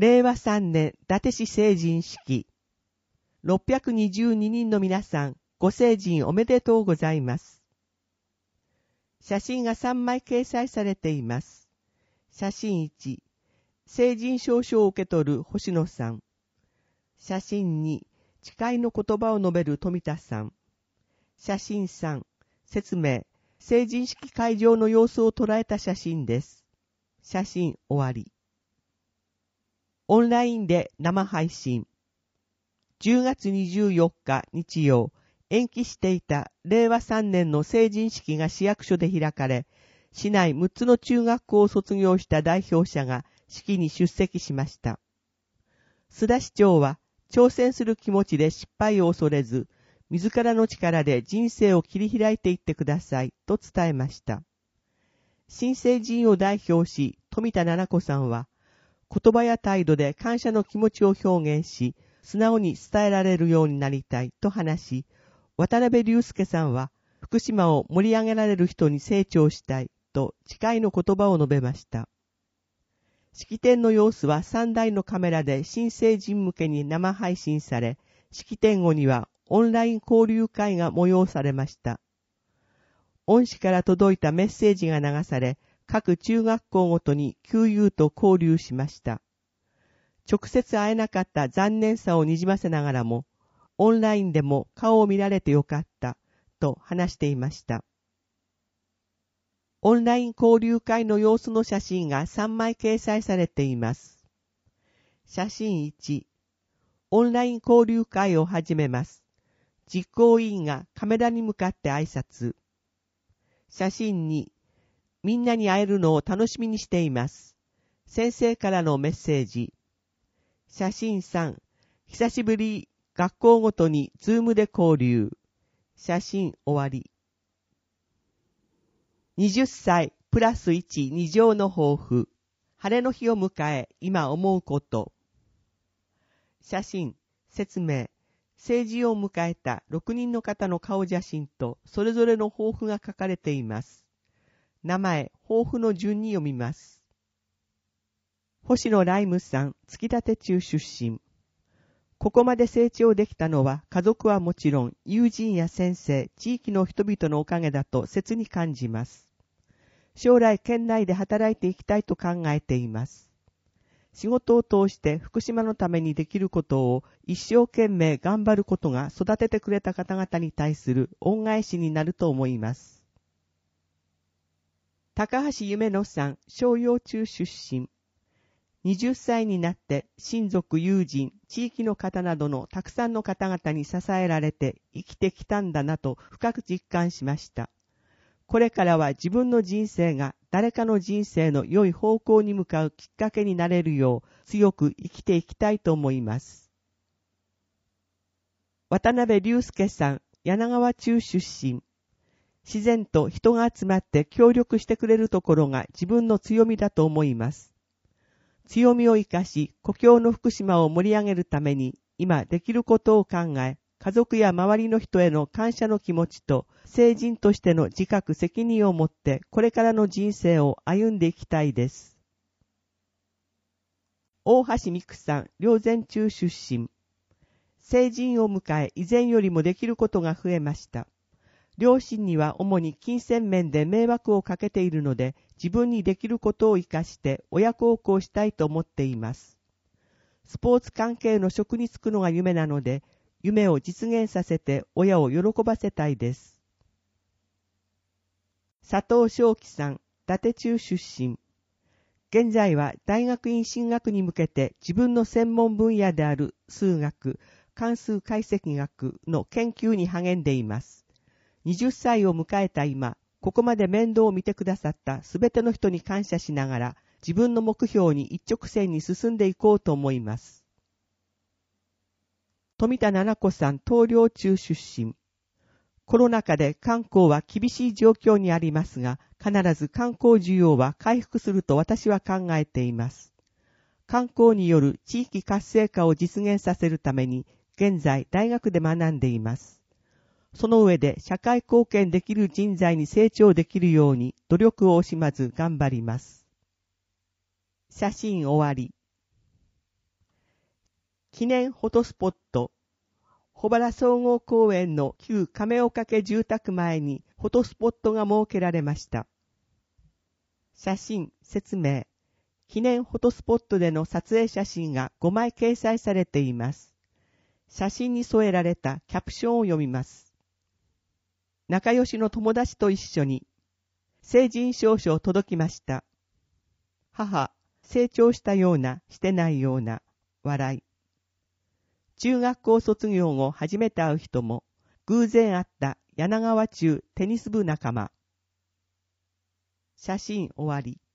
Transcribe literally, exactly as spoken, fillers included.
れいわさんねん伊達市成人式。ろっぴゃくにじゅうににんの皆さん、ご成人おめでとうございます。写真がさんまい掲載されています。写真いち、成人証書を受け取る星野さん。写真に、誓いの言葉を述べる富田さん。写真さん、説明、成人式会場の様子を捉えた写真です。写真終わり。オンラインで生配信。じゅうがつにじゅうよっか日曜、延期していたれいわさんねんの成人式が市役所で開かれ、市内むっつの中学校を卒業した代表者が式に出席しました。須田市長は、挑戦する気持ちで失敗を恐れず、自らの力で人生を切り開いていってくださいと伝えました。新成人を代表し、富田七子さんは、言葉や態度で感謝の気持ちを表現し、素直に伝えられるようになりたいと話し、渡辺隆介さんは、福島を盛り上げられる人に成長したいと誓いの言葉を述べました。式典の様子はさんだいのカメラで新成人向けに生配信され、式典後にはオンライン交流会が催されました。恩師から届いたメッセージが流され、各中学校ごとに級友と交流しました。直接会えなかった残念さをにじませながらも、オンラインでも顔を見られてよかったと話していました。オンライン交流会の様子の写真がさんまい掲載されています。写真いち、オンライン交流会を始めます。実行委員がカメラに向かって挨拶。写真に、みんなに会えるのを楽しみにしています。先生からのメッセージ。写真さん、久しぶり、学校ごとにズームで交流。写真終わり。はたちプラスいちに乗の抱負。晴れの日を迎え、今思うこと。写真、説明。成人を迎えたろくにんの方の顔写真とそれぞれの抱負が書かれています。名前、抱負の順に読みます。星野ライムさん、月立中出身。ここまで成長できたのは家族はもちろん友人や先生、地域の人々のおかげだと切に感じます。将来県内で働いていきたいと考えています。仕事を通して福島のためにできることを一生懸命頑張ることが育ててくれた方々に対する恩返しになると思います。高橋夢乃さん、小幼中出身。はたちになって親族、友人、地域の方などのたくさんの方々に支えられて生きてきたんだなと深く実感しました。これからは自分の人生が誰かの人生の良い方向に向かうきっかけになれるよう強く生きていきたいと思います。渡辺隆介さん、柳川中出身。自然と人が集まって協力してくれるところが自分の強みだと思います。強みを生かし、故郷の福島を盛り上げるために今できることを考え、家族や周りの人への感謝の気持ちと成人としての自覚責任を持ってこれからの人生を歩んでいきたいです。大橋美久さん、霊山中出身。成人を迎え以前よりもできることが増えました。両親には主に金銭面で迷惑をかけているので自分にできることを生かして親孝行したいと思っています。スポーツ関係の職に就くのが夢なので夢を実現させて親を喜ばせたいです。佐藤正樹さん、伊達中出身。現在は大学院進学に向けて自分の専門分野である数学、関数解析学の研究に励んでいます。はたちを迎えた今、ここまで面倒を見てくださったすべての人に感謝しながら自分の目標に一直線に進んでいこうと思います。富田七子さん、東陵中出身。コロナ禍で観光は厳しい状況にありますが、必ず観光需要は回復すると私は考えています。観光による地域活性化を実現させるために、現在大学で学んでいます。その上で社会貢献できる人材に成長できるように努力を惜しまず頑張ります。写真終わり。 記念フォトスポット、保原総合公園の旧亀岡家住宅前にフォトスポットが設けられました。写真、説明、記念フォトスポットでの撮影写真がごまい掲載されています。写真に添えられたキャプションを読みます。仲良しの友達と一緒に、成人証書を届きました。母、成長したような、してないような、笑い。中学校卒業後初めて会う人も、偶然会った柳川中テニス部仲間。写真終わり。